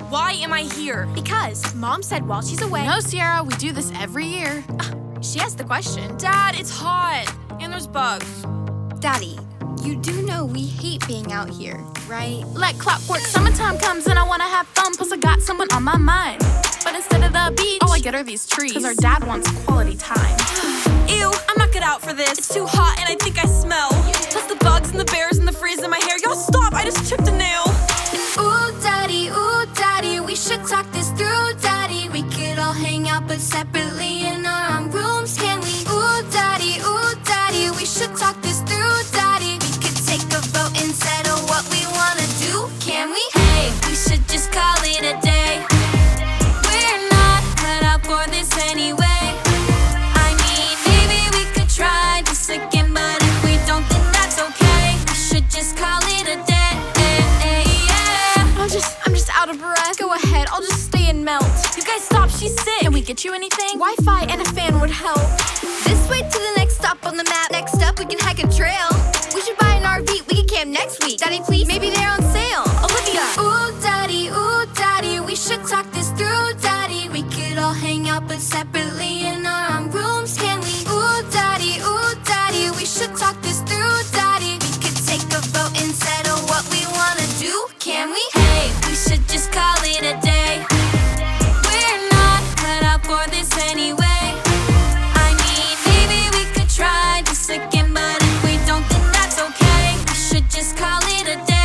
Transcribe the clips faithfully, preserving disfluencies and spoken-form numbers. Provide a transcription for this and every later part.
why am I here? Because Mom said while she's away. No, Sierra, we do this every year. Uh, she asked the question. Dad, it's hot. And there's bugs. Daddy, you do know we hate being out here, right? Like clockwork, summertime comes and I wanna have fun. Plus I got someone on my mind. But instead of the beach, all I get are these trees. Cause our dad wants quality time. Ew, I'm not cut out for this. It's too hot and I think I smell. Plus the bugs and the bears and the freeze in my hair. Y'all stop, I just chipped a nail. Ooh, daddy, ooh, daddy, we should talk this through, daddy. We could all hang out but separately in our own rooms, can we? Ooh, daddy, ooh, daddy, we should talk this through, daddy. We could take a vote and settle what we wanna do, can we? Hey, we should just call it a day. We're not cut out for this anyway. I mean, maybe we could try this again, but if we don't, then that's okay. We should just call it a day. I'm just, I'm just out of breath. Go ahead, I'll just stay and melt. You guys stop, she's sick. Can we get you anything? Wi-Fi and a fan would help. This way to the next stop on the map. Next up, we can hike a trail. We should buy an R V, we can camp next week. Daddy, please, maybe they're on sale. Olivia! Ooh, daddy, ooh, daddy, we should talk this through, daddy. We could all hang out but separately in our own rooms, can we? Ooh, daddy, ooh, daddy, we should talk this through, daddy. We could take a vote and settle what we wanna do, can we? Hey, we should just call it a day. We're not cut out for this anyway. I mean, maybe we could try this again, but if we don't, then that's okay. We should just call it a day.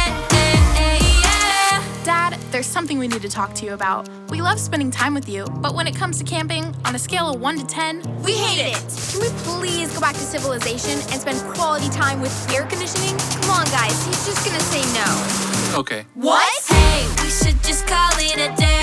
Dad, there's something we need to talk to you about. We love spending time with you, but when it comes to camping, on a scale of one to ten, We hate it. Can we please go back to civilization and spend quality time with air conditioning? Come on, guys, he's just gonna say no. Okay. What? Hey, we should just call it a day.